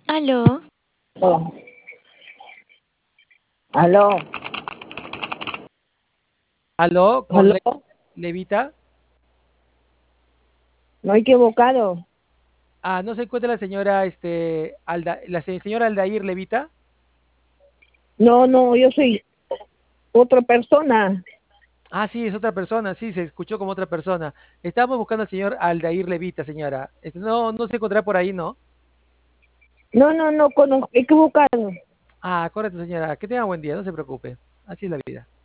Aló, Oh, aló, aló, con aló, Levita. no he equivocado. Ah, ¿no se encuentra la señora, señora Aldair Levita? No, no, yo soy otra persona. Ah, sí, es otra persona, sí, se escuchó como otra persona. Estábamos buscando al señor Aldair Levita, señora. No se encontrará por ahí, ¿no? No, no, no conozco, equivocado. Ah, correcto, señora. Que tenga buen día, no se preocupe. Así es la vida.